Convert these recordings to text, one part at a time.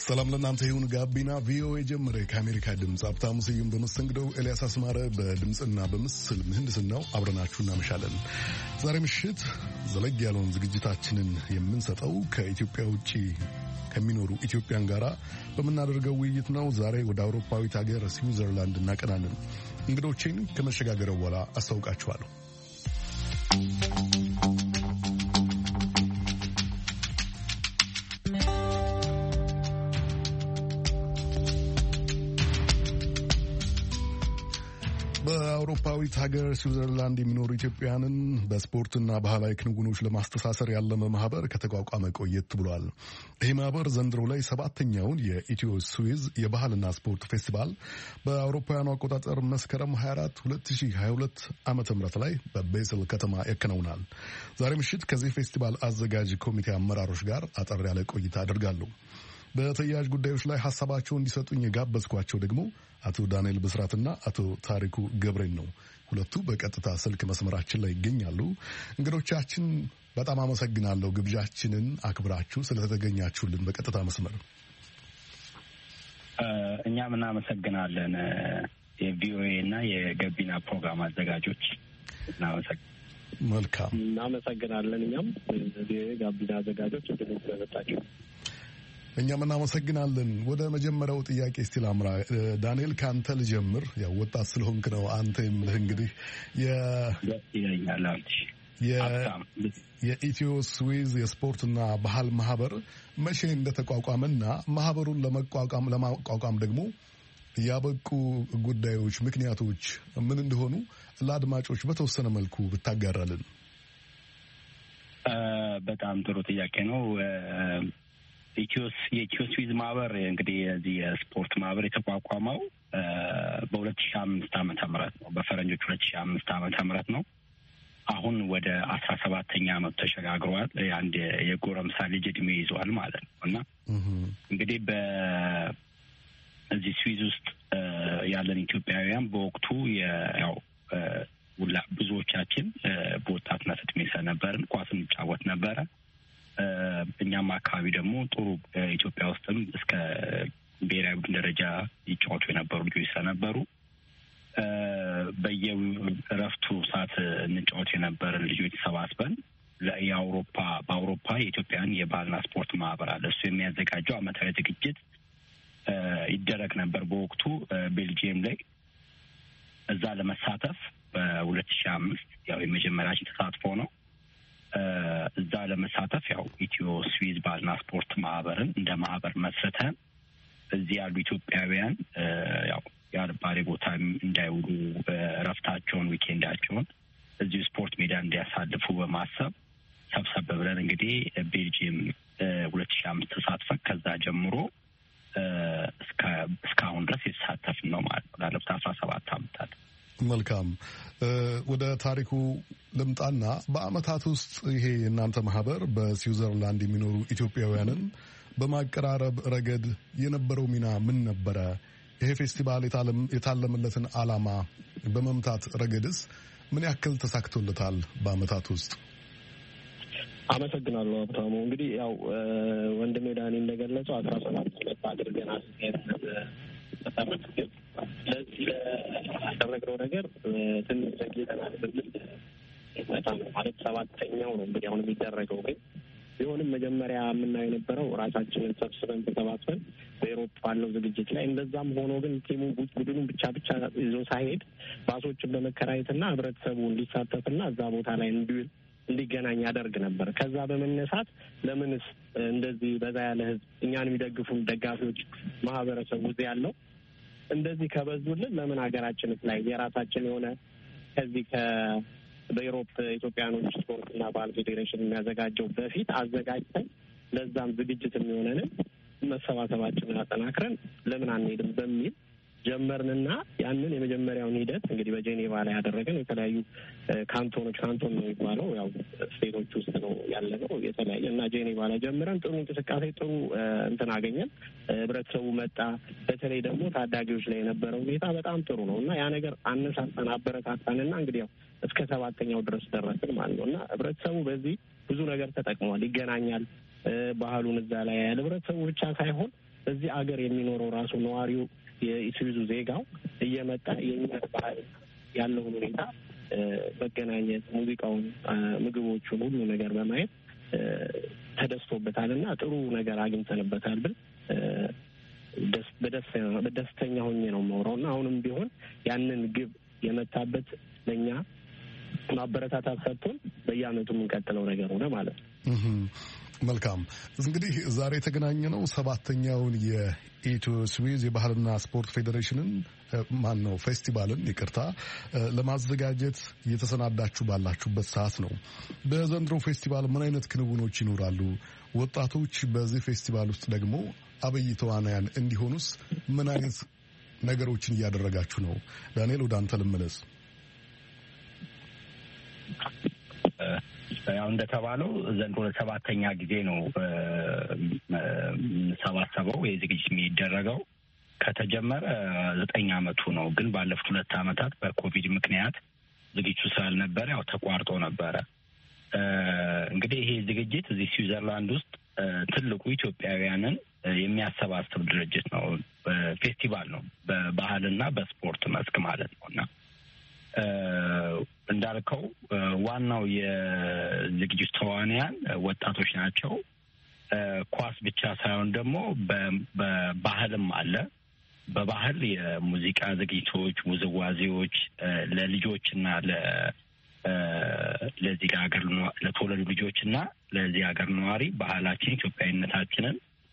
ሰላም ለእናንተ ይሁን። ጋቢና ቪኦኤ ጀመረ። ከአሜሪካ ድምፅ ሀብታሙ ስዩም በመስተንግዶው፣ ኤልያስ አስማረ በድምፅና በምስል ምህንድስናው አብረናችሁ እናመሻለን። ዛሬ ምሽት ዘለግ ያለውን ዝግጅታችንን የምንሰጠው ከኢትዮጵያ ውጭ ከሚኖሩ ኢትዮጵያን ጋራ በምናደርገው ውይይት ነው። ዛሬ ወደ አውሮፓዊት ሀገር ስዊዘርላንድ እናቀናለን። እንግዶቼን ከመሸጋገረው በኋላ አስታውቃችኋለሁ። በአውሮፓዊት ሀገር ስዊዘርላንድ የሚኖሩ ኢትዮጵያውያንን በስፖርትና ባህላዊ ክንውኖች ለማስተሳሰር ያለመ ማህበር ከተቋቋመ ቆየት ብሏል። ይህ ማህበር ዘንድሮ ላይ 7ኛውን የኢትዮ ስዊዝ የባህልና ስፖርት ፌስቲቫል በአውሮፓውያኑ አቆጣጠር መስከረም 24 2022 ዓ.ም ላይ በቤስል ከተማ ያከናውናል። ዛሬ ምሽት ከዚህ ፌስቲቫል አዘጋጅ ኮሚቴ አመራሮች ጋር አጠር ያለ ቆይታ አደርጋለሁ። በተያያዥ ጉዳዮች ላይ ሀሳባቸውን እንዲሰጡኝ የጋበዝኳቸው ደግሞ አቶ ዳንኤል ብስራትና አቶ ታሪኩ ገብሬን ነው። ሁለቱ በቀጥታ ስልክ መስመራችን ላይ ይገኛሉ። እንግዶቻችን በጣም አመሰግናለሁ፣ ግብዣችንን አክብራችሁ ስለተገኛችሁልን በቀጥታ መስመር። እኛም እናመሰግናለን። የቪኦኤ እና የገቢና ፕሮግራም አዘጋጆች መልካም እናመሰግናለን። እኛም የጋቢና አዘጋጆች ስለመጣችሁ እኛም እናመሰግናለን። ወደ መጀመሪያው ጥያቄ እስቲ ላምራ። ዳንኤል ከአንተ ልጀምር። ያው ወጣት ስለሆንክ ነው አንተ የምልህ። እንግዲህ የኢትዮ ስዊዝ የስፖርትና ባህል ማህበር መቼ እንደተቋቋመና ማህበሩን ለማቋቋም ደግሞ ያበቁ ጉዳዮች፣ ምክንያቶች ምን እንደሆኑ ለአድማጮች በተወሰነ መልኩ ብታጋራልን። በጣም ጥሩ ጥያቄ ነው። የኢትዮ ስዊዝ ማህበር እንግዲህ የዚህ የስፖርት ማህበር የተቋቋመው በ2005 ዓመተ ምህረት ነው። በፈረንጆች 2005 ዓመተ ምህረት ነው። አሁን ወደ 17ኛ ዓመቱ ተሸጋግሯል። አንድ የጎረምሳ ልጅ እድሜ ይዟል ማለት ነው እና እንግዲህ በዚህ ስዊዝ ውስጥ ያለን ኢትዮጵያውያን በወቅቱ ያው ብዙዎቻችን በወጣትነት እድሜ ስለነበርን ኳስ እንጫወት ነበረ። እኛም አካባቢ ደግሞ ጥሩ ኢትዮጵያ ውስጥም እስከ ብሔራዊ ቡድን ደረጃ ይጫወቱ የነበሩ ልጆች ስለነበሩ በየእረፍቱ ሰዓት እንጫወት የነበረን ልጆች ተሰባስበን በአውሮፓ የኢትዮጵያን የባህልና ስፖርት ማህበር አለ። እሱ የሚያዘጋጀው ዓመታዊ ዝግጅት ይደረግ ነበር በወቅቱ ቤልጂየም ላይ። እዛ ለመሳተፍ በ2005 ያው የመጀመሪያችን ተሳትፎ ነው። እዛ ለመሳተፍ ያው ኢትዮ ስዊዝ ባህልና ስፖርት ማህበርን እንደ ማህበር መስርተን እዚህ ያሉ ኢትዮጵያውያን ያው ያልባሌ ቦታ እንዳይውሉ እረፍታቸውን፣ ዊኬንዳቸውን እዚሁ ስፖርት ሜዳ እንዲያሳልፉ በማሰብ ሰብሰብ ብለን እንግዲህ ቤልጂየም 2005 ተሳትፈን ከዛ ጀምሮ እስካሁን ድረስ የተሳተፍን ነው ማለት ነው ላለፉት 17 ዓመታት። መልካም። ወደ ታሪኩ ልምጣና በአመታት ውስጥ ይሄ የእናንተ ማህበር በስዊዘርላንድ የሚኖሩ ኢትዮጵያውያንን በማቀራረብ ረገድ የነበረው ሚና ምን ነበረ? ይሄ ፌስቲቫል የታለመለትን ዓላማ በመምታት ረገድስ ምን ያክል ተሳክቶለታል በአመታት ውስጥ? አመሰግናለሁ ሀብታሙ። እንግዲህ ያው ወንድሜ ዳኒ እንደገለጸው 17 ዓመት አድርገናል። ስለዚህ ያደረግነው ነገር ትንሽ ዘግይተናል ብንል በጣም ማለት 7ኛው ነው እንግዲህ አሁን የሚደረገው። ግን ቢሆንም መጀመሪያ የምናየው የነበረው ራሳችንን ሰብስበን ተሰባስበን በኤሮፕ ባለው ዝግጅት ላይ፣ እንደዛም ሆኖ ግን ቲሙ ቡድኑን ብቻ ይዞ ሳይሄድ ባሶችን በመከራየትና ህብረተሰቡ እንዲሳተፍና እዛ ቦታ ላይ እንዲገናኝ ያደርግ ነበር። ከዛ በመነሳት ለምንስ እንደዚህ በዛ ያለ ህዝብ እኛን የሚደግፉን ደጋፊዎች ማህበረሰቡ እዚህ ያለው እንደዚህ ከበዙልን ለምን ሀገራችንስ ላይ የራሳችን የሆነ ከዚህ በኢሮፕ ኢትዮጵያኖች ስፖርትና ባህል ፌዴሬሽን የሚያዘጋጀው በፊት አዘጋጅተን ለዛም ዝግጅት የሚሆነንን መሰባሰባችንን አጠናክረን ለምን አንሄድም በሚል ጀመርንና ያንን የመጀመሪያውን ሂደት እንግዲህ በጄኔቫ ላይ ያደረገን የተለያዩ ካንቶን ነው የሚባለው ያው ስቴቶች ውስጥ ነው ያለነው የተለያየ እና ጄኔቫ ላይ ጀምረን ጥሩ እንቅስቃሴ ጥሩ እንትን አገኘን። ህብረተሰቡ መጣ። በተለይ ደግሞ ታዳጊዎች ላይ የነበረው ሁኔታ በጣም ጥሩ ነው እና ያ ነገር አነሳሳን፣ አበረታታንና እንግዲህ ያው እስከ 7ኛው ድረስ ደረስን ማለት ነው እና ህብረተሰቡ በዚህ ብዙ ነገር ተጠቅሟል፣ ይገናኛል። ባህሉን እዛ ላይ ያለ ህብረተሰቡ ብቻ ሳይሆን እዚህ አገር የሚኖረው ራሱ ነዋሪው የኢስዊዙ ዜጋው እየመጣ የእኛ ባህል ያለውን ሁኔታ መገናኘት፣ ሙዚቃውን፣ ምግቦቹን ሁሉ ነገር በማየት ተደስቶበታል እና ጥሩ ነገር አግኝተንበታል ብል በደስተኛ ሆኜ ነው የማወራው እና አሁንም ቢሆን ያንን ግብ የመታበት ለእኛ ማበረታታት ሰጥቶን በየዓመቱ የምንቀጥለው ነገር ሆነ ማለት ነው። መልካም። እንግዲህ ዛሬ የተገናኘነው 7ኛውን የኢትዮ ስዊዝ የባህልና ስፖርት ፌዴሬሽንን ፌስቲቫልን ለማዘጋጀት እየተሰናዳችሁ ባላችሁበት ሰዓት ነው። በዘንድሮ ፌስቲቫል ምን አይነት ክንውኖች ይኖራሉ? ወጣቶች በዚህ ፌስቲቫል ውስጥ ደግሞ አብይ ተዋናያን እንዲሆኑስ ምን አይነት ነገሮችን እያደረጋችሁ ነው? ዳንኤል፣ ወደ አንተ ልመለስ። ያው እንደተባለው ዘንድሮ ለ7ኛ ጊዜ ነው ሰባሰበው የዝግጅት የሚደረገው። ከተጀመረ 9 ዓመቱ ነው። ግን ባለፉት 2 ዓመታት በኮቪድ ምክንያት ዝግጅቱ ስላልነበረ ያው ተቋርጦ ነበረ። እንግዲህ ይሄ ዝግጅት እዚህ ስዊዘርላንድ ውስጥ ትልቁ ኢትዮጵያውያንን የሚያሰባስብ ድርጅት ነው። ፌስቲቫል ነው፣ በባህልና በስፖርት መስክ ማለት ነው እና እንዳልከው ዋናው የዝግጅት ተዋንያን ወጣቶች ናቸው። ኳስ ብቻ ሳይሆን ደግሞ በባህልም አለ። በባህል የሙዚቃ ዝግጅቶች፣ ውዝዋዜዎች ለልጆችና ለዚህ ሀገር ለተወለዱ ልጆችና ለዚህ ሀገር ነዋሪ ባህላችን ኢትዮጵያዊነታችንን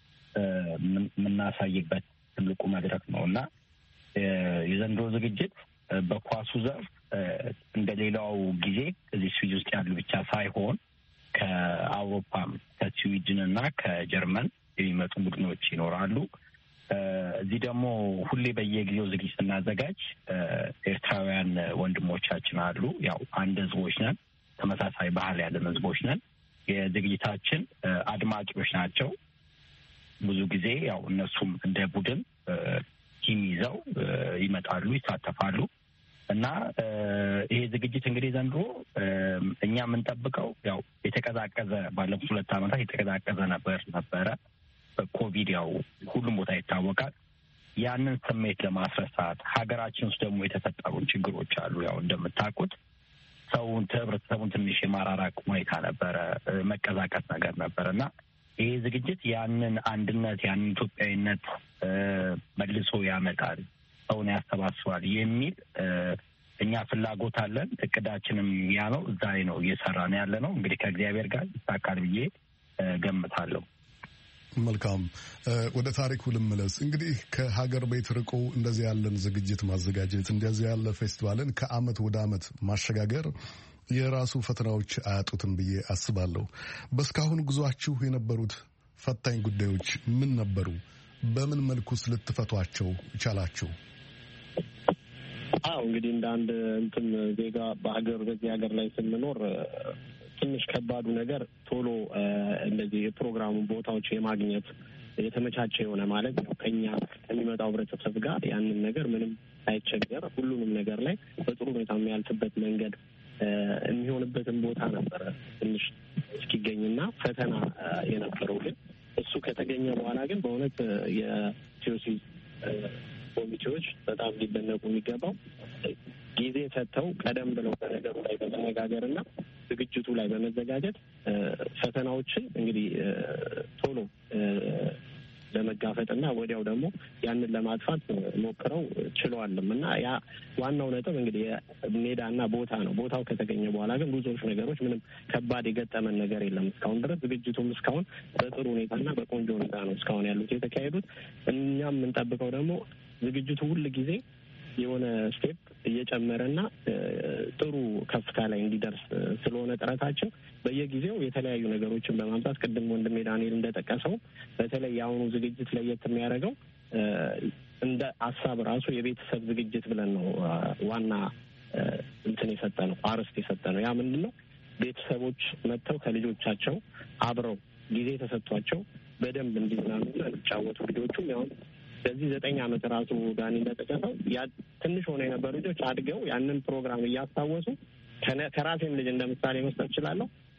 የምናሳይበት ትልቁ መድረክ ነው እና የዘንድሮ ዝግጅት በኳሱ ዘርፍ እንደ ሌላው ጊዜ እዚህ ስዊዝ ውስጥ ያሉ ብቻ ሳይሆን ከአውሮፓም ከስዊድን እና ከጀርመን የሚመጡ ቡድኖች ይኖራሉ። እዚህ ደግሞ ሁሌ በየጊዜው ዝግጅት ስናዘጋጅ ኤርትራውያን ወንድሞቻችን አሉ። ያው አንድ ህዝቦች ነን፣ ተመሳሳይ ባህል ያለን ህዝቦች ነን። የዝግጅታችን አድማቂዎች ናቸው። ብዙ ጊዜ ያው እነሱም እንደ ቡድን ቲም ይዘው ይመጣሉ፣ ይሳተፋሉ እና ይሄ ዝግጅት እንግዲህ ዘንድሮ እኛ የምንጠብቀው ያው የተቀዛቀዘ ባለፉት 2 ዓመታት የተቀዛቀዘ ነበረ። በኮቪድ ያው ሁሉም ቦታ ይታወቃል። ያንን ስሜት ለማስረሳት ሀገራችን ውስጥ ደግሞ የተፈጠሩ ችግሮች አሉ። ያው እንደምታውቁት ህብረተሰቡን ትንሽ የማራራቅ ሁኔታ ነበረ፣ መቀዛቀስ ነገር ነበረ እና ይሄ ዝግጅት ያንን አንድነት ያንን ኢትዮጵያዊነት መልሶ ያመጣል፣ ሰውን ያሰባስባል የሚል እኛ ፍላጎት አለን። እቅዳችንም ያ ነው። እዛ ነው እየሰራን ያለ ነው። እንግዲህ ከእግዚአብሔር ጋር ይሳካል ብዬ ገምታለሁ። መልካም። ወደ ታሪኩ ልመለስ። እንግዲህ ከሀገር ቤት ርቆ እንደዚህ ያለን ዝግጅት ማዘጋጀት፣ እንደዚህ ያለ ፌስቲቫልን ከአመት ወደ አመት ማሸጋገር የራሱ ፈተናዎች አያጡትም ብዬ አስባለሁ። በእስካሁኑ ጉዟችሁ የነበሩት ፈታኝ ጉዳዮች ምን ነበሩ? በምን መልኩስ ልትፈቷቸው ቻላችሁ? እንግዲህ እንደ አንድ ዜጋ በዚህ ሀገር ላይ ስንኖር ትንሽ ከባዱ ነገር ቶሎ እንደዚህ የፕሮግራሙ ቦታዎች የማግኘት የተመቻቸ የሆነ ማለት ነው። ከኛ ከሚመጣው ህብረተሰብ ጋር ያንን ነገር ምንም ሳይቸገር ሁሉንም ነገር ላይ በጥሩ ሁኔታ የሚያልፍበት መንገድ የሚሆንበትን ቦታ ነበረ ትንሽ እስኪገኝና ፈተና የነበረው። ግን እሱ ከተገኘ በኋላ ግን በእውነት የቲዮሲ ኮሚቴዎች በጣም ሊደነቁ የሚገባው ጊዜ ሰጥተው ቀደም ብለው በነገሩ ላይ በመነጋገርና ዝግጅቱ ላይ በመዘጋጀት ፈተናዎችን እንግዲህ ቶሎ ለመጋፈጥና ወዲያው ደግሞ ያንን ለማጥፋት ሞክረው ችለዋልም እና ያ ዋናው ነጥብ እንግዲህ ሜዳና ቦታ ነው። ቦታው ከተገኘ በኋላ ግን ብዙዎች ነገሮች ምንም ከባድ የገጠመን ነገር የለም እስካሁን ድረስ። ዝግጅቱም እስካሁን በጥሩ ሁኔታና በቆንጆ ሁኔታ ነው እስካሁን ያሉት የተካሄዱት። እኛም የምንጠብቀው ደግሞ ዝግጅቱ ሁል ጊዜ የሆነ ስቴፕ እየጨመረና ጥሩ ከፍታ ላይ እንዲደርስ ስለሆነ ጥረታችን በየጊዜው የተለያዩ ነገሮችን በማምጣት ቅድም ወንድሜ ዳንኤል እንደጠቀሰው በተለይ የአሁኑ ዝግጅት ለየት የሚያደርገው እንደ ሀሳብ ራሱ የቤተሰብ ዝግጅት ብለን ነው ዋና የሰጠ ነው አርስት የሰጠ ነው። ያ ምንድን ነው? ቤተሰቦች መጥተው ከልጆቻቸው አብረው ጊዜ ተሰጥቷቸው በደንብ እንዲዝናኑና እንዲጫወቱ ልጆቹም ያው በዚህ 9 ዓመት ራሱ ዳኒ እንደጠቀሰው ትንሽ ሆነ የነበሩ ልጆች አድገው ያንን ፕሮግራም እያስታወሱ ከራሴም ልጅ እንደ ምሳሌ መስጠት እችላለሁ።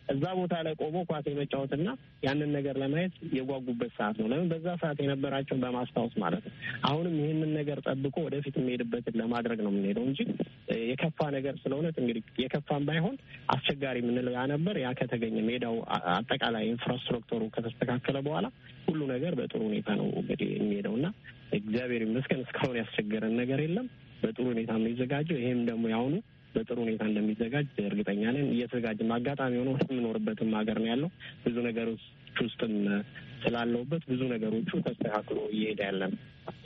እዛ ቦታ ላይ ቆሞ ኳስ የመጫወትና ያንን ነገር ለማየት የጓጉበት ሰዓት ነው። ለምን በዛ ሰዓት የነበራቸውን በማስታወስ ማለት ነው። አሁንም ይህንን ነገር ጠብቆ ወደፊት የሚሄድበትን ለማድረግ ነው የምንሄደው እንጂ የከፋ ነገር ስለሆነ እንግዲህ የከፋም ባይሆን አስቸጋሪ የምንለው ያ ነበር። ያ ከተገኘ ሜዳው አጠቃላይ ኢንፍራስትራክቸሩ ከተስተካከለ በኋላ ሁሉ ነገር በጥሩ ሁኔታ ነው እንግዲህ የሚሄደው እና እግዚአብሔር ይመስገን እስካሁን ያስቸገረን ነገር የለም። በጥሩ ሁኔታ ነው የሚዘጋጀው። ይሄም ደግሞ ያሁኑ በጥሩ ሁኔታ እንደሚዘጋጅ እርግጠኛ ነን። እየተዘጋጀም አጋጣሚ ሆኖ የምኖርበትም ሀገር ነው ያለው ብዙ ነገሮች ውስጥም ስላለውበት ብዙ ነገሮቹ ተስተካክሎ እየሄደ ያለ ነው።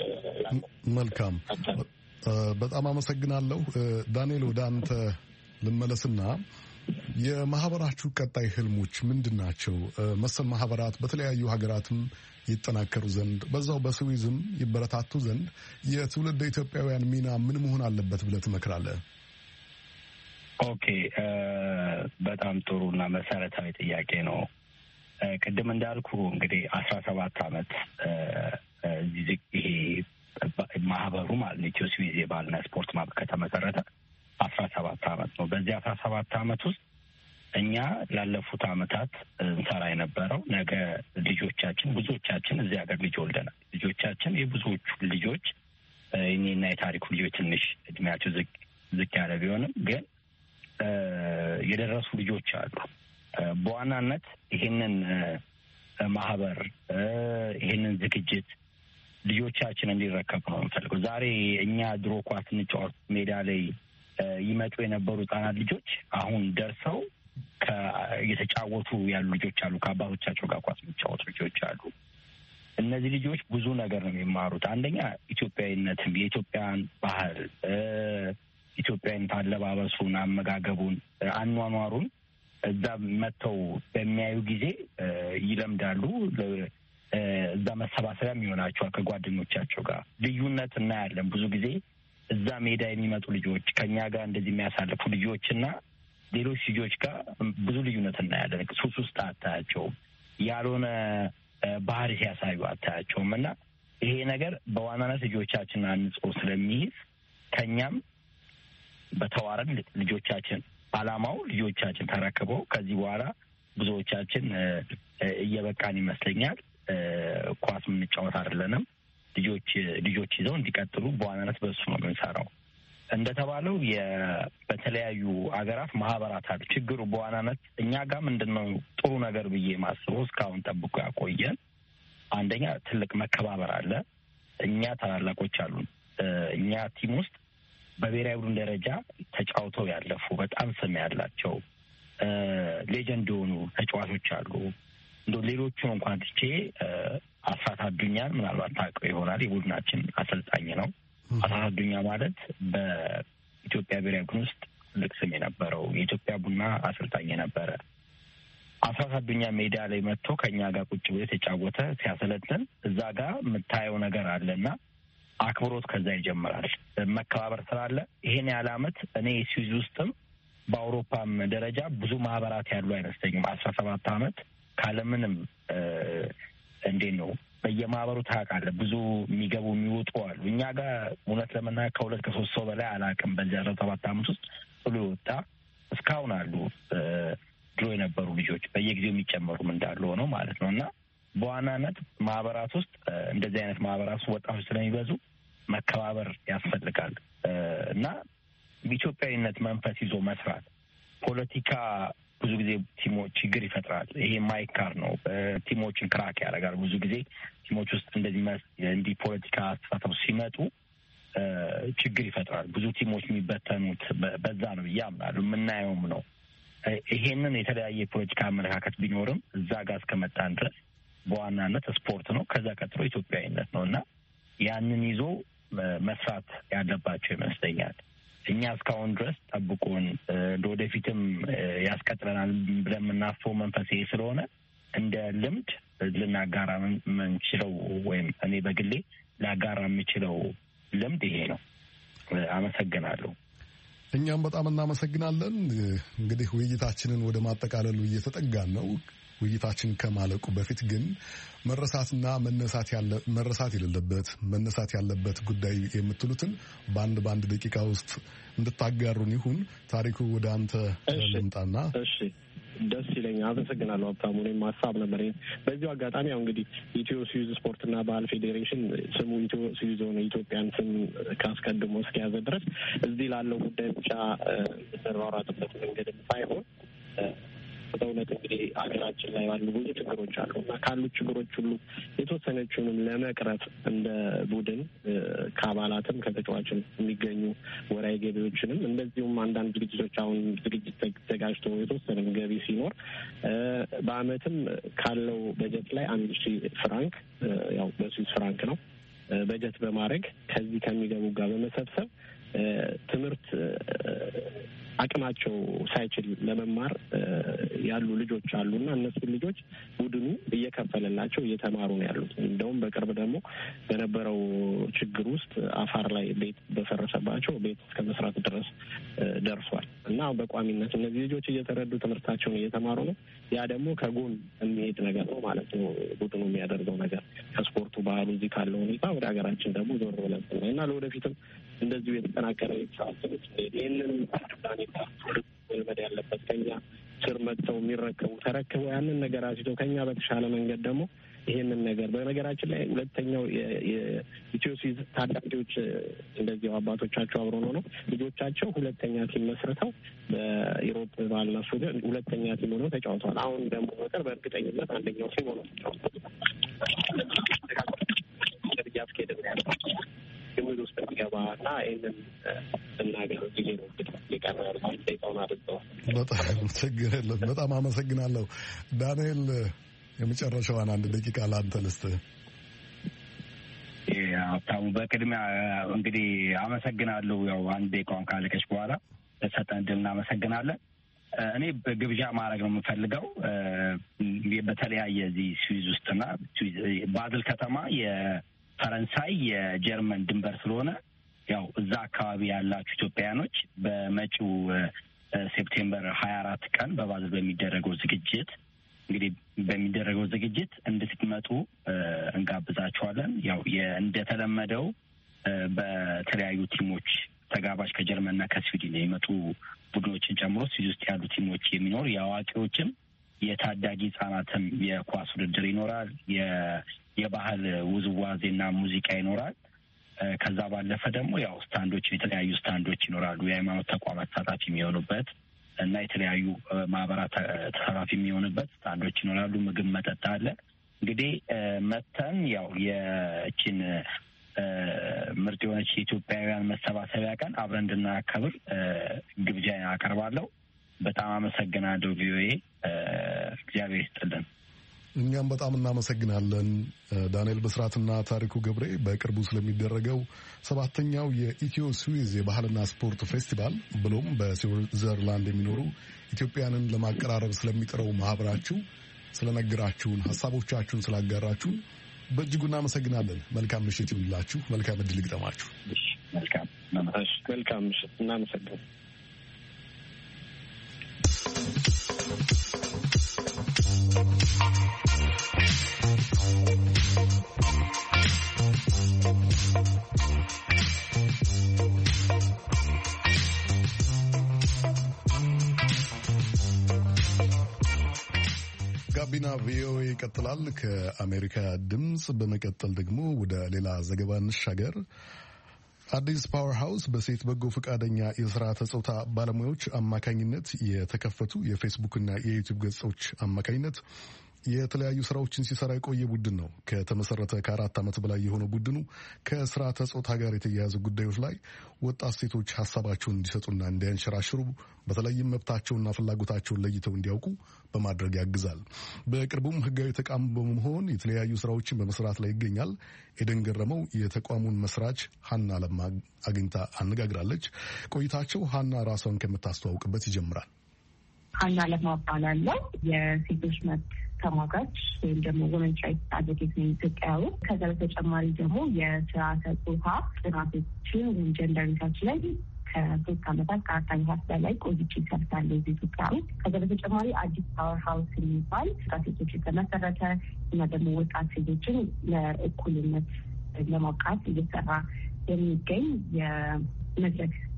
መልካም፣ በጣም አመሰግናለሁ። ዳንኤል ወደ አንተ ልመለስና የማህበራችሁ ቀጣይ ህልሞች ምንድን ናቸው? መሰል ማህበራት በተለያዩ ሀገራትም ይጠናከሩ ዘንድ በዛው በስዊዝም ይበረታቱ ዘንድ የትውልድ ኢትዮጵያውያን ሚና ምን መሆን አለበት ብለህ ትመክራለህ? ኦኬ፣ በጣም ጥሩ እና መሰረታዊ ጥያቄ ነው። ቅድም እንዳልኩ እንግዲህ 17 ዓመት ይሄ ማህበሩ ማለት ኢትዮ ስዊዝ የባህልና ስፖርት ማህበር ከተመሰረተ 17 ዓመት ነው። በዚህ 17 ዓመት ውስጥ እኛ ላለፉት ዓመታት እንሰራ የነበረው ነገ ልጆቻችን ብዙዎቻችን እዚህ ሀገር ልጅ ወልደናል። ልጆቻችን የብዙዎቹ ልጆች እኔና የታሪኩ ልጆች ትንሽ እድሜያቸው ዝቅ ያለ ቢሆንም ግን የደረሱ ልጆች አሉ። በዋናነት ይህንን ማህበር ይህንን ዝግጅት ልጆቻችን እንዲረከቡ ነው የምፈልገው። ዛሬ እኛ ድሮ ኳስ እንጫወት ሜዳ ላይ ይመጡ የነበሩ ህጻናት ልጆች አሁን ደርሰው እየተጫወቱ ያሉ ልጆች አሉ። ከአባቶቻቸው ጋር ኳስ የሚጫወቱ ልጆች አሉ። እነዚህ ልጆች ብዙ ነገር ነው የሚማሩት። አንደኛ ኢትዮጵያዊነትን፣ የኢትዮጵያን ባህል፣ ኢትዮጵያዊነት አለባበሱን፣ አመጋገቡን፣ አኗኗሩን እዛ መጥተው በሚያዩ ጊዜ ይለምዳሉ። እዛ መሰባሰቢያም ይሆናቸዋል ከጓደኞቻቸው ጋር። ልዩነት እናያለን ብዙ ጊዜ እዛ ሜዳ የሚመጡ ልጆች ከኛ ጋር እንደዚህ የሚያሳልፉ ልጆችና ሌሎች ልጆች ጋር ብዙ ልዩነት እናያለን። ሱስ ውስጥ አታያቸውም። ያልሆነ ባህሪ ሲያሳዩ አታያቸውም። እና ይሄ ነገር በዋናነት ልጆቻችን አንጾ ስለሚይዝ ከኛም በተዋረድ ልጆቻችን አላማው ልጆቻችን ተረክበው ከዚህ በኋላ ብዙዎቻችን እየበቃን ይመስለኛል። ኳስ የምንጫወት አይደለንም። ልጆች ይዘው እንዲቀጥሉ በዋናነት በሱ ነው የምንሰራው። እንደተባለው በተለያዩ ሀገራት ማህበራት አሉ። ችግሩ በዋናነት እኛ ጋር ምንድን ነው ጥሩ ነገር ብዬ ማስበው እስካሁን ጠብቆ ያቆየን አንደኛ ትልቅ መከባበር አለ። እኛ ታላላቆች አሉን። እኛ ቲም ውስጥ በብሔራዊ ቡድን ደረጃ ተጫውተው ያለፉ በጣም ስም ያላቸው ሌጀንድ የሆኑ ተጫዋቾች አሉ። እንደው ሌሎቹን እንኳን ትቼ አስራት አዱኛን ምናልባት ታውቀው ይሆናል። የቡድናችን አሰልጣኝ ነው። አስራት አዱኛ ማለት በኢትዮጵያ ብሔራዊ ቡድን ውስጥ ትልቅ ስም የነበረው የኢትዮጵያ ቡና አሰልጣኝ የነበረ አስራት አዱኛ ሜዳ ላይ መጥቶ ከእኛ ጋር ቁጭ ብሎ የተጫወተ ሲያሰለጥን እዛ ጋር የምታየው ነገር አለና አክብሮት ከዛ ይጀምራል። መከባበር ስላለ ይሄን ያህል ዓመት እኔ ስዊዝ ውስጥም በአውሮፓም ደረጃ ብዙ ማህበራት ያሉ አይመስለኝም። 17 ዓመት ካለምንም እንዴት ነው በየማህበሩ ታውቃለህ፣ ብዙ የሚገቡ የሚወጡ አሉ። እኛ ጋር እውነት ለመናገር 2-3 ሰው በላይ አላውቅም። በዚህ 17 ዓመት ውስጥ ብሎ የወጣ እስካሁን አሉ። ድሮ የነበሩ ልጆች በየጊዜው የሚጨመሩም እንዳሉ ሆነው ማለት ነው። እና በዋናነት ማህበራት ውስጥ እንደዚህ አይነት ማህበራት ወጣቶች ስለሚበዙ መከባበር ያስፈልጋል እና ኢትዮጵያዊነት መንፈስ ይዞ መስራት። ፖለቲካ ብዙ ጊዜ ቲሞች ችግር ይፈጥራል። ይሄ ማይካር ነው። ቲሞችን ክራክ ያደርጋል። ብዙ ጊዜ ቲሞች ውስጥ እንዲህ ፖለቲካ አስተሳሰብ ሲመጡ ችግር ይፈጥራል። ብዙ ቲሞች የሚበተኑት በዛ ነው ብዬ አምናለሁ። የምናየውም ነው። ይሄንን የተለያየ የፖለቲካ አመለካከት ቢኖርም እዛ ጋር እስከመጣን ድረስ በዋናነት ስፖርት ነው። ከዛ ቀጥሎ ኢትዮጵያዊነት ነው እና ያንን ይዞ መስራት ያለባቸው ይመስለኛል። እኛ እስካሁን ድረስ ጠብቆን ወደፊትም ያስቀጥለናል ብለን የምናስበው መንፈስ ይሄ ስለሆነ እንደ ልምድ ልናጋራ የምንችለው ወይም እኔ በግሌ ላጋራ የምችለው ልምድ ይሄ ነው። አመሰግናለሁ። እኛም በጣም እናመሰግናለን። እንግዲህ ውይይታችንን ወደ ማጠቃለሉ እየተጠጋን ነው። ውይይታችን ከማለቁ በፊት ግን መረሳት የሌለበት መነሳት ያለበት ጉዳይ የምትሉትን በአንድ ደቂቃ ውስጥ እንድታጋሩን ይሁን። ታሪኩ ወደ አንተ ልምጣና ደስ ይለኛል። አመሰግናለሁ ሀብታሙ። እኔም ሀሳብ ነበር በዚሁ አጋጣሚ ያው እንግዲህ ኢትዮ ስዊዝ ስፖርትና ባህል ፌዴሬሽን ስሙ ኢትዮ ስዊዝ ሆነ ኢትዮጵያን ስም ካስቀድሞ እስከያዘ ድረስ እዚህ ላለው ጉዳይ ብቻ የምንሯሯጥበት መንገድም ሳይሆን በእውነት እንግዲህ ሀገራችን ላይ ባሉ ብዙ ችግሮች አሉ እና ካሉት ችግሮች ሁሉ የተወሰነችውንም ለመቅረፍ እንደ ቡድን ከአባላትም ከተጫዋችም የሚገኙ ወራዊ ገቢዎችንም እንደዚሁም አንዳንድ ዝግጅቶች አሁን ዝግጅት ተዘጋጅቶ የተወሰነም ገቢ ሲኖር በአመትም ካለው በጀት ላይ 1,000 ፍራንክ ያው በስዊስ ፍራንክ ነው በጀት በማድረግ ከዚህ ከሚገቡ ጋር በመሰብሰብ ትምህርት አቅማቸው ሳይችል ለመማር ያሉ ልጆች አሉና እነሱን ልጆች ቡድኑ እየከፈለላቸው እየተማሩ ነው ያሉት። እንደውም በቅርብ ደግሞ በነበረው ችግር ውስጥ አፋር ላይ ቤት በፈረሰባቸው ቤት እስከ መስራት ድረስ ደርሷል እና በቋሚነት እነዚህ ልጆች እየተረዱ ትምህርታቸውን እየተማሩ ነው። ያ ደግሞ ከጎን የሚሄድ ነገር ነው ማለት ነው። ቡድኑ የሚያደርገው ነገር ከስፖርቱ ባህሉ እዚህ ካለው ሁኔታ ወደ ሀገራችን ደግሞ ዞር ብለን እና ለወደፊትም እንደዚሁ የተጠናከረ የተሳሰሉት ይህንን ሁኔታ መልመድ ያለበት ከኛ ስር መጥተው የሚረከቡ ተረክበው ያንን ነገር አስይዘው ከኛ በተሻለ መንገድ ደግሞ ይሄንን ነገር በነገራችን ላይ ሁለተኛው የኢትዮ ስዊዝ ታዳጊዎች እንደዚሁ አባቶቻቸው አብረው ነው ልጆቻቸው ሁለተኛ ቲም መስርተው በዩሮፕ ባህልና ስፖርት ሁለተኛ ቲም ሆነው ተጫውተዋል። አሁን ደግሞ በቀር በእርግጠኝነት አንደኛው ቲም ሆነው ተጫውተዋል። እያስኬደ ነው ያለው ግምት ውስጥ የሚገባ እና ይህንን እናገር ጊዜ ነው እንግዲህ የቀረበ ጣውን አድርገዋል። በጣም ችግር የለም። በጣም አመሰግናለሁ ዳንኤል። የመጨረሻዋን 1 ደቂቃ ለአንተ ልስጥህ። ሀብታሙ በቅድሚያ እንግዲህ አመሰግናለሁ። ያው 1 ደቂቃውን ካለቀች በኋላ ለሰጠን ድል እናመሰግናለን። እኔ በግብዣ ማድረግ ነው የምፈልገው በተለያየ እዚህ ስዊዝ ውስጥና ባዝል ከተማ ፈረንሳይ የጀርመን ድንበር ስለሆነ ያው እዛ አካባቢ ያላችሁ ኢትዮጵያውያኖች በመጪው ሴፕቴምበር 24 ቀን በባዝል በሚደረገው ዝግጅት እንድትመጡ እንጋብዛችኋለን። ያው እንደተለመደው በተለያዩ ቲሞች ተጋባዥ ከጀርመንና ከስዊድን የመጡ ቡድኖችን ጨምሮ ስዊዝ ውስጥ ያሉ ቲሞች የሚኖር የአዋቂዎችም የታዳጊ ህጻናትም የኳስ ውድድር ይኖራል። የባህል ውዝዋዜና ሙዚቃ ይኖራል። ከዛ ባለፈ ደግሞ ያው ስታንዶች የተለያዩ ስታንዶች ይኖራሉ። የሃይማኖት ተቋማት ተሳታፊ የሚሆኑበት እና የተለያዩ ማህበራት ተሳታፊ የሚሆኑበት ስታንዶች ይኖራሉ። ምግብ መጠጥ አለ። እንግዲህ መተን ያው የእችን ምርጥ የሆነች የኢትዮጵያውያን መሰባሰቢያ ቀን አብረን እንድናከብር ግብዣ አቀርባለሁ። በጣም አመሰግናለሁ ቪኦኤ። እግዚአብሔር ይስጥልን። እኛም በጣም እናመሰግናለን። ዳንኤል ብስራትና ታሪኩ ገብሬ በቅርቡ ስለሚደረገው 7ኛው የኢትዮ ስዊዝ የባህልና ስፖርት ፌስቲቫል ብሎም በስዊዘርላንድ የሚኖሩ ኢትዮጵያንን ለማቀራረብ ስለሚጥረው ማህበራችሁ ስለነገራችሁን፣ ሀሳቦቻችሁን ስላጋራችሁን በእጅጉ እናመሰግናለን። መልካም ምሽት ይሁንላችሁ። መልካም እድል ይግጠማችሁ። መልካም ምሽት። እናመሰግናለን። ጋቢና ቪኦኤ ይቀጥላል። ከአሜሪካ ድምፅ በመቀጠል ደግሞ ወደ ሌላ ዘገባ እንሻገር። አዲስ ፓወር ሃውስ በሴት በጎ ፈቃደኛ የስርዓተ ጾታ ባለሙያዎች አማካኝነት የተከፈቱ የፌስቡክና የዩቲዩብ ገጾች አማካኝነት የተለያዩ ስራዎችን ሲሰራ የቆየ ቡድን ነው። ከተመሰረተ ከ4 ዓመት በላይ የሆነው ቡድኑ ከስርዓተ ጾታ ጋር የተያያዙ ጉዳዮች ላይ ወጣት ሴቶች ሀሳባቸውን እንዲሰጡና እንዲያንሸራሽሩ በተለይም መብታቸውንና ፍላጎታቸውን ለይተው እንዲያውቁ በማድረግ ያግዛል። በቅርቡም ህጋዊ ተቋም በመሆን የተለያዩ ስራዎችን በመስራት ላይ ይገኛል። ኤደን ገረመው የተቋሙን መስራች ሀና ለማ አግኝታ አነጋግራለች። ቆይታቸው ሀና ራሷን ከምታስተዋውቅበት ይጀምራል። ሀና ለማ እባላለሁ። የሴቶች መብት ተሟጋች ወይም ደግሞ ወመንስ ራይትስ አድቮኬት ነኝ ኢትዮጵያ ውስጥ። ከዛ በተጨማሪ ደግሞ የስርዓተ ጾታ ጥናቶችን ወይም ጀንደር ሪሰርች ላይ ከ3 ዓመታት ከ4 ዓመታት በላይ ቆይቼ ሰርቻለሁ እዚህ ኢትዮጵያ ውስጥ። ከዛ በተጨማሪ አዲስ ፓወር ሃውስ የሚባል ሴቶች የተመሰረተ እና ደግሞ ወጣት ሴቶችን ለእኩልነት ለማብቃት እየሰራ የሚገኝ የመድረክ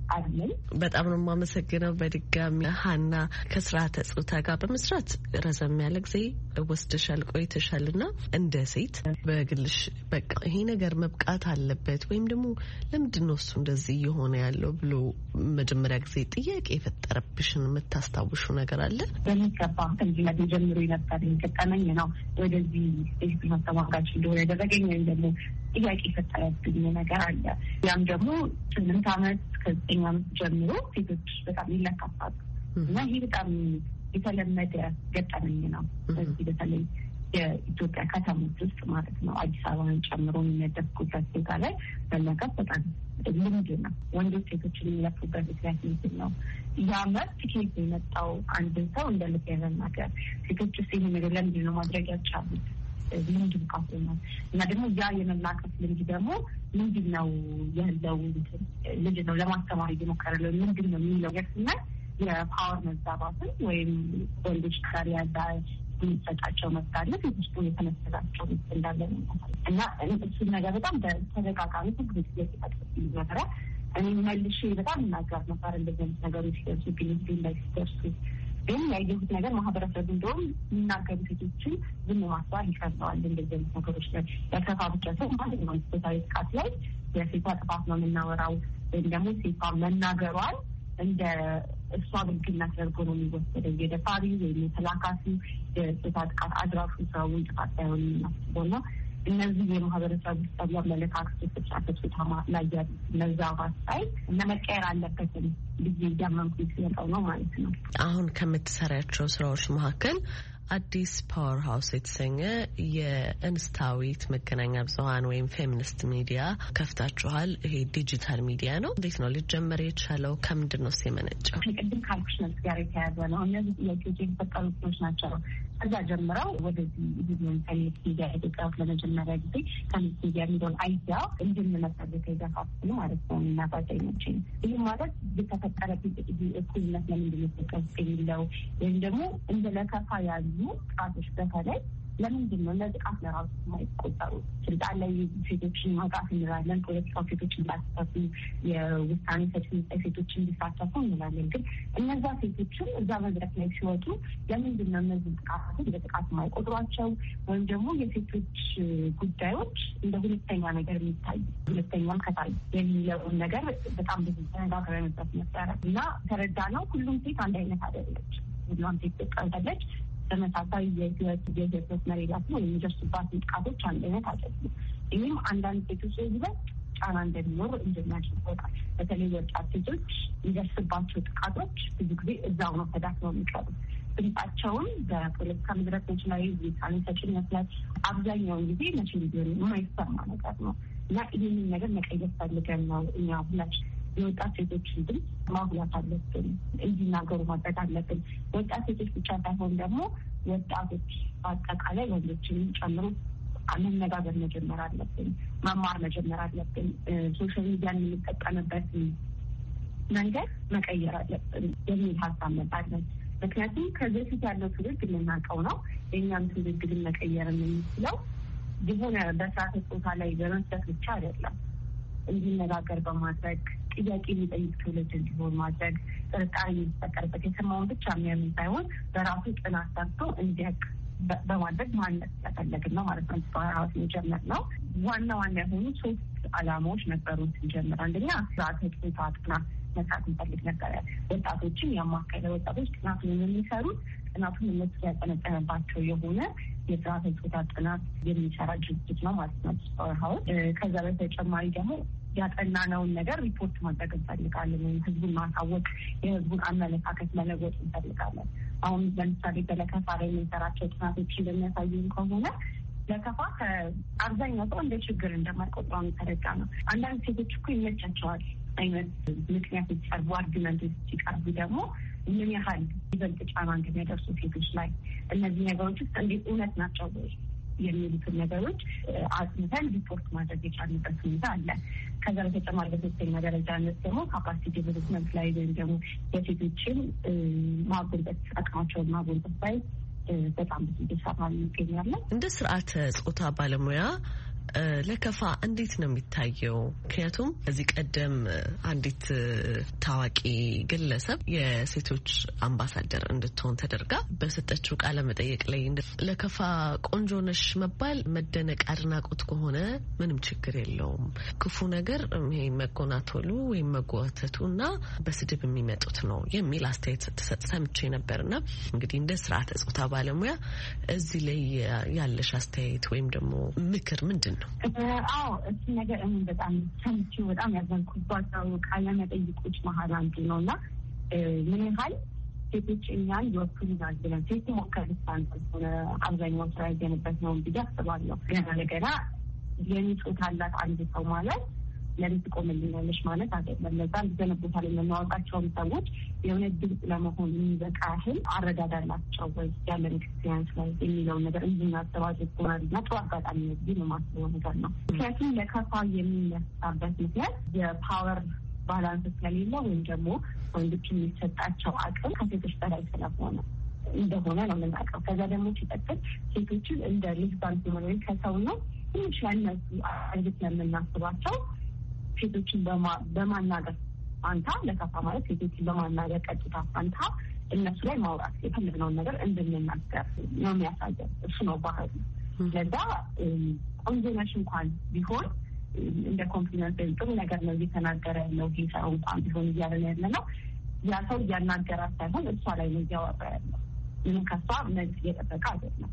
አለኝ። በጣም ነው የማመሰግነው። በድጋሚ ሀና ከስርዓተ ጾታ ጋር በመስራት ረዘም ያለ ጊዜ ወስደሻል ቆይተሻልና እንደ ሴት በግልሽ በቃ ይሄ ነገር መብቃት አለበት ወይም ደግሞ ለምንድን ነው እሱ እንደዚህ እየሆነ ያለው ብሎ መጀመሪያ ጊዜ ጥያቄ የፈጠረብሽን የምታስታውሹ ነገር አለ? በሚገባ ከልጅነት ጀምሮ የነበረኝ ገጠመኝ ነው ወደዚህ ሴት ማስተማጋች እንደሆነ ያደረገኝ ወይም ደግሞ ጥያቄ የፈጠረብኝ ነገር አለ። ያም ደግሞ 8 ዓመት እስከ 9 ዓመት ጀምሮ ሴቶች በጣም ይለካፋሉ እና ይህ በጣም የተለመደ ገጠመኝ ነው። በዚህ በተለይ የኢትዮጵያ ከተሞች ውስጥ ማለት ነው አዲስ አበባን ጨምሮ የሚያደርጉበት ቦታ ላይ መለካት በጣም ልምድ ነው። ወንዶች ሴቶችን የሚለፉበት ምክንያት ምንድን ነው? ያ መብት ከየት የመጣው? አንድን ሰው እንደ ልብ ያለናገር ሴቶች ውስጥ ይህ ነገር ለምንድን ነው ማድረግ ያልቻሉት? ልምድ ብቃት ነው እና ደግሞ ያ የመላቀፍ ልምድ ደግሞ ምንድን ነው ያለው ልጅ ነው ለማስተማር እየሞከረ ነው ምንድን ነው የሚለው ስናይ የፓወር መዛባትን ወይም ወንዶች ጋር ያለ የሚሰጣቸው መብታለት ውስጡ የተመሰላቸው እንዳለ እና እሱን ነገር በጣም በተደጋጋሚ ህግ ቤት ነበረ። እኔ መልሼ በጣም እናገር ነበር እንደዚህ አይነት ነገሮች ሲደርሱ ግንኙነት ላይ ሲደርሱ ግን ያየሁት ነገር ማህበረሰቡ እንደውም የሚናገሩ ሴቶችን ዝም ማስተዋል ይቀርበዋል። እንደዚህ አይነት ነገሮች ላይ ያከፋ ብቻ ሰው ማለት ነው ሴታዊ ጥቃት ላይ የሴቷ ጥፋት ነው የምናወራው ወይም ደግሞ ሴቷ መናገሯል እንደ እሷ ብልግና ተደርጎ ነው የሚወሰደው። የደፋሪ ወይም የተላካፊ የሴታ ጥቃት አድራሹ ሰውን ጥቃት ሳይሆን የሚናስበው ነው። እነዚህ የማህበረሰብ ውስጥ ያሉ አመለካከቶች ተጫፈቱ ታማ ላይ ያሉ እነዛ ባሳይ እና መቀየር አለበትም ልጅ እያመንኩ ሲያጣው ነው ማለት ነው። አሁን ከምትሰራቸው ስራዎች መካከል አዲስ ፓወር ሃውስ የተሰኘ የእንስታዊት መገናኛ ብዙኃን ወይም ፌሚኒስት ሚዲያ ከፍታችኋል። ይሄ ዲጂታል ሚዲያ ነው። እንዴት ነው ሊጀመር የቻለው? ከምንድን ነው የመነጨው? ቅድም ካልኩሽ ጋር የተያያዘ ነው። እነዚህ ጥያቄዎች የተፈጠሩ ሰዎች ናቸው። ከዛ ጀምረው ወደዚህ ፌሚኒስት ሚዲያ ኢትዮጵያ ውስጥ ለመጀመሪያ ጊዜ ፌሚኒስት ሚዲያ የሚለውን አይዲያ እንድንመሰረት የገፋፋሉ ማለት ነው። እና ጓደኞቼ ይህ ማለት የተፈጠረ እኩልነት ለምንድን ነው የሚለው ወይም ደግሞ እንደ ለከፋ ያሉ ጥቃቶች በተለይ ለምንድን ነው እነዚህ ጥቃት ለራሱ የማይቆጠሩ? ስልጣን ላይ ሴቶችን ማውጣት እንላለን፣ ፖለቲካ ሴቶችን እንዲሳተፉ፣ የውሳኔ ሰጪ ሴቶችን እንዲሳተፉ እንላለን። ግን እነዛ ሴቶችን እዛ መድረክ ላይ ሲወጡ ለምንድን ነው እነዚህ ጥቃቶች በጥቃት የማይቆጥሯቸው? ወይም ደግሞ የሴቶች ጉዳዮች እንደ ሁለተኛ ነገር የሚታዩ ሁለተኛም ከታዩ የሚለውን ነገር በጣም ብዙ ተነጋግረንበት ነበረ እና ተረዳ ነው። ሁሉም ሴት አንድ አይነት አይደለች። ሁሉም ሴት ትቀበለች ተመሳሳይ የህይወት መሬዳት ነው የሚደርሱባት ጥቃቶች አንድ አይነት አይደሉም። ይህም አንዳንድ ሴቶች ይበልጥ ጫና እንደሚኖር እንድናጭበታል። በተለይ ወጣት ሴቶች የሚደርስባቸው ጥቃቶች ብዙ ጊዜ እዛው ነው ተዳክመው የሚቀሩት። ድምጻቸውን በፖለቲካ መድረኮች ላይ ውሳኔ ሰጪነት ላይ አብዛኛውን ጊዜ መቼም ቢሆን የማይሰማ ነገር ነው እና ይህንን ነገር መቀየር ፈልገን ነው እኛ ሁላችን የወጣት ሴቶችን ድምፅ ማጉላት አለብን፣ እንዲናገሩ ማድረግ አለብን። ወጣት ሴቶች ብቻ ሳይሆን ደግሞ ወጣቶች በአጠቃላይ ወንዶችን ጨምሮ መነጋገር መጀመር አለብን፣ መማር መጀመር አለብን። ሶሻል ሚዲያን የምንጠቀምበት መንገድ መቀየር አለብን የሚል ሀሳብ መጣለን። ምክንያቱም ከዚህ በፊት ያለው ትውልድ የምናውቀው ነው። የእኛም ትውልድ ግን መቀየር የምንችለው የሆነ በስርዓተ ፆታ ላይ በመስጠት ብቻ አይደለም። እንዲነጋገር በማድረግ ጥያቄ የሚጠይቅ ትውልድ እንዲሆን ማድረግ፣ ጥርጣሬ የሚፈጠርበት የሰማውን ብቻ የሚያምን ሳይሆን በራሱ ጥናት ሰርቶ እንዲያውቅ በማድረግ ማነት ያፈለግን ነው ማለት ነው። ራሱ የጀመር ነው። ዋና የሆኑ 3 ዓላማዎች ነበሩ ስንጀምር። አንደኛ ስርዓተ ፆታ ጥናት መስራት እንፈልግ ነበረ። ወጣቶችን ያማከለ ወጣቶች ጥናቱን የሚሰሩት ጥናቱን እነሱ ያጠነጠነባቸው የሆነ የስርዓተ ፆታ ጥናት የሚሰራ ድርጅት ነው ማለት ነው ፓወር ሃውስ። ከዛ በተጨማሪ ደግሞ ያጠናነውን ነገር ሪፖርት ማድረግ እንፈልጋለን። ወይም ህዝቡን ማሳወቅ፣ የህዝቡን አመለካከት መለወጥ እንፈልጋለን። አሁን ለምሳሌ በለከፋ ላይ የምንሰራቸው ጥናቶች እንደሚያሳዩን ከሆነ ለከፋ ከአብዛኛው ሰው እንደ ችግር እንደማይቆጥረው የተረዳ ነው። አንዳንድ ሴቶች እኮ ይመቻቸዋል አይነት ምክንያቶች ሲቀርቡ፣ አርጊመንቶች ሲቀርቡ ደግሞ ምን ያህል ይበልጥ ጫና እንደሚያደርሱ ሴቶች ላይ እነዚህ ነገሮች ውስጥ እንዴት እውነት ናቸው የሚሉትን ነገሮች አጥንተን ሪፖርት ማድረግ የቻልንበት ሁኔታ አለ። ከዛ በተጨማሪ በሶስተኛ ደረጃነት ደግሞ ካፓሲቲ ዴቨሎፕመንት ላይ ወይም ደግሞ የሴቶችን ማጎልበት አቅማቸውን ማጎልበት ላይ በጣም ብዙ እየሰራን እንገኛለን። እንደ ስርዓተ ፆታ ባለሙያ ለከፋ እንዴት ነው የሚታየው? ምክንያቱም እዚህ ቀደም አንዲት ታዋቂ ግለሰብ የሴቶች አምባሳደር እንድትሆን ተደርጋ በሰጠችው ቃለ መጠይቅ ላይ ለከፋ ቆንጆ ነሽ መባል መደነቅ፣ አድናቆት ከሆነ ምንም ችግር የለውም፣ ክፉ ነገር ይሄ መጎናተሉ ወይም መጓተቱና በስድብ የሚመጡት ነው የሚል አስተያየት ስትሰጥ ሰምቼ ነበርና እንግዲህ እንደ ስርዓተ ጾታ ባለሙያ እዚህ ላይ ያለሽ አስተያየት ወይም ደግሞ ምክር ምንድን ነው? አዎ እሱ ነገር እኔ በጣም ሰምቼው በጣም ያዘንኩባቸው ቃለ መጠይቆች መሀል አንዱ ነው እና ምን ያህል ሴቶች እኛን ይወክሉናል ብለን ሴት ሞከር ልሳን ሆነ አብዛኛው ስራ ያገንበት ነው ብዬ አስባለሁ። ገና ለገና የሚጾታ አላት አንድ ሰው ማለት ለምን ትቆምልኛለሽ ማለት አይደለም። ለዛ እንደነ ቦታ ላይ የምናወጣቸውን ሰዎች የሆነ ድምፅ ለመሆን የሚበቃ ያህል አረዳዳላቸው ወይ ያለን ኤክስፒሪንስ ላይ የሚለውን ነገር እንድናስብ አድርጎናል እና ጥሩ አጋጣሚ ነው ብዬ ነው የማስበው ነገር ነው። ምክንያቱም ለከፋ የሚነሳበት ምክንያት የፓወር ባላንስ ስለሌለ ወይም ደግሞ ወንዶች የሚሰጣቸው አቅም ከሴቶች በላይ ስለሆነ እንደሆነ ነው የምናውቀው። ከዛ ደግሞ ሲጠቅል ሴቶችን እንደ ልጅ ባንክ ሆነ ከሰው ነው ትንሽ ያነሱ አርግት ለምናስባቸው ሴቶችን በማናገር ፋንታ ለከፋ ማለት ሴቶችን በማናገር ቀጥታ ፋንታ እነሱ ላይ ማውራት የፈለግነውን ነገር እንድንናገር ነው የሚያሳየው። እሱ ነው ባህል። ለዛ ቆንጆ ነሽ እንኳን ቢሆን እንደ ኮምፕሊመንት ጥሩ ነገር ነው እየተናገረ ያለው ሰው እንኳን ቢሆን እያለ ያለ ነው። ያ ሰው እያናገራት ሳይሆን እሷ ላይ ነው እያወራ ያለው። ምንም ከሷ መልስ እየጠበቀ አይደለም።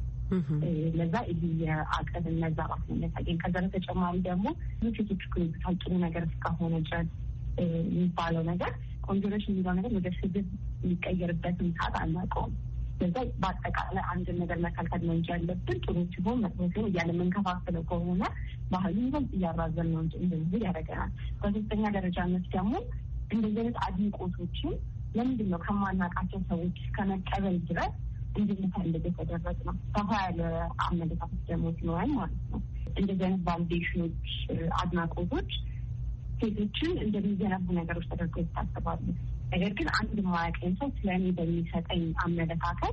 ለዛ ይሄ የአቅም መዛባት ነው የሚያሳየን። ከዛ በተጨማሪ ደግሞ ሴቶች ኩሪታል ጥሩ ነገር እስካሆነ ድረስ የሚባለው ነገር ቆንጆ ነሽ የሚለው ነገር ወደ ስድብ የሚቀየርበትን ሰዓት አናውቀውም። ለዛ በአጠቃላይ አንድን ነገር መከልከል ነው እንጂ ያለብን ጥሩ ሲሆን መጥፎ ሲሆን እያለ የምንከፋፍለው ከሆነ ባህሉን ይበልጥ እያራዘን ነው እንጂ እንደዚህ ያደርገናል። በሶስተኛ ደረጃነት ደግሞ እንደዚህ አይነት አድናቆቶችን ለምንድን ነው ከማናውቃቸው ሰዎች እስከመቀበል ድረስ እንድንፈልግ የተደረገ ነው። ሰፋ ያለ አመለካከት ደግሞ ሲኖረን ማለት ነው። እንደዚህ አይነት ቫሊዴሽኖች፣ አድናቆቶች ሴቶችን እንደሚገነቡ ነገሮች ተደርገው ይታሰባሉ። ነገር ግን አንድ ማያውቀኝ ሰው ስለእኔ በሚሰጠኝ አመለካከት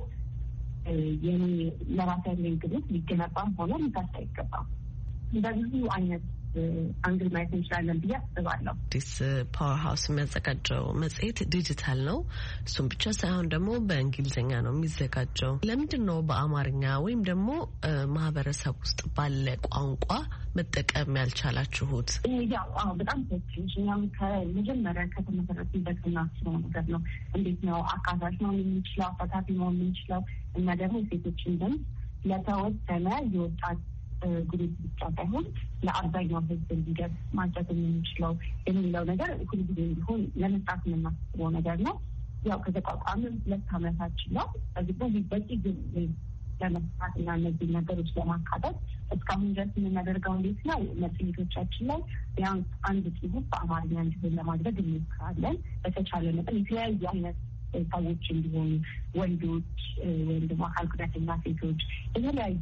የኔ ለራሴ ያለኝ ግምት ሊገነባም ሆነ ሊታሳ አይገባም። በብዙ አይነት አንግል ማየት እንችላለን ብዬ አስባለሁ። አዲስ ፓወር ሀውስ የሚያዘጋጀው መጽሔት ዲጂታል ነው። እሱም ብቻ ሳይሆን ደግሞ በእንግሊዝኛ ነው የሚዘጋጀው። ለምንድን ነው በአማርኛ ወይም ደግሞ ማህበረሰብ ውስጥ ባለ ቋንቋ መጠቀም ያልቻላችሁት? ያው በጣም ትንሽ እኛም ከመጀመሪያ ከተመሰረትንበት እናስበው ነገር ነው። እንዴት ነው አካታች ነው የምንችለው፣ አሳታፊ ነው የምንችለው እና ደግሞ ሴቶችን ድምፅ ለተወሰነ የወጣት ግሩፕ ብቻ ሳይሆን ለአብዛኛው ሕዝብ እንዲደርስ ማድረግ የምንችለው የሚለው ነገር ሁልጊዜ እንዲሆን ለመስራት የምናስበው ነገር ነው። ያው ከተቋቋመ 2 ዓመታችን ነው። በዚህ በቂ ጊዜ ለመስራት እና እነዚህ ነገሮች ለማካተት እስካሁን ድረስ የምናደርገው እንዴት ነው? መጽሔቶቻችን ላይ ቢያንስ አንድ ጽሑፍ በአማርኛ እንዲሆን ለማድረግ እንሞክራለን። በተቻለ መጠን የተለያዩ አይነት ሰዎች እንዲሆኑ ወንዶች ወይም ደግሞ አካል ጉዳተኛ ሴቶች የተለያየ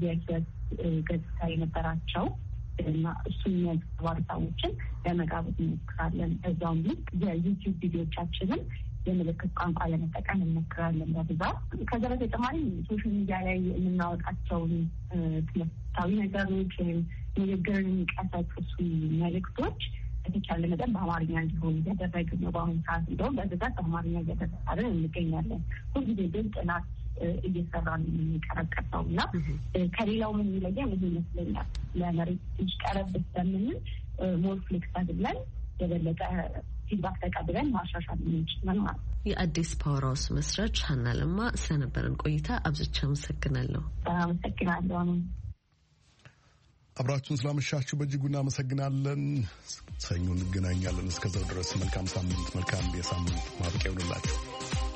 ገጽታ የነበራቸው እና እሱን የሚያንጸባርቁ ሰዎችን ለመጋበዝ እንሞክራለን። በዛውም ልክ የዩቲዩብ ቪዲዮቻችንን የምልክት ቋንቋ ለመጠቀም እንሞክራለን በብዛት። ከዛ በተጨማሪ ሶሻል ሚዲያ ላይ የምናወጣቸውን ትምህርታዊ ነገሮች ወይም ንግግርን የሚቀሰቅሱ መልዕክቶች በተቻለ መጠን በአማርኛ እንዲሆን እያደረግን ነው። በአሁኑ ሰዓት እንደውም በብዛት በአማርኛ እያደረግን እንገኛለን። ሁልጊዜ ግን ጥናት እየሰራ ነው የሚቀረቀሰው እና ከሌላው ምን የሚለየን ይህ ይመስለኛል። ለመሬት ትንሽ ቀረብ ስለምንል ሞር ፍሌክሲብል ብለን የበለጠ ፊድባክ ተቀብለን ማሻሻል የምንችላል ማለት ነው። የአዲስ ፓወር ሀውስ መስራች ሀና ለማ ስለነበረን ቆይታ አብዝቼ አመሰግናለሁ። አመሰግናለሁ። አብራችሁን ስላመሻችሁ በእጅጉ እናመሰግናለን። ሰኞ እንገናኛለን። እስከዛው ድረስ መልካም ሳምንት፣ መልካም የሳምንት ማብቂያ ይሁንላችሁ።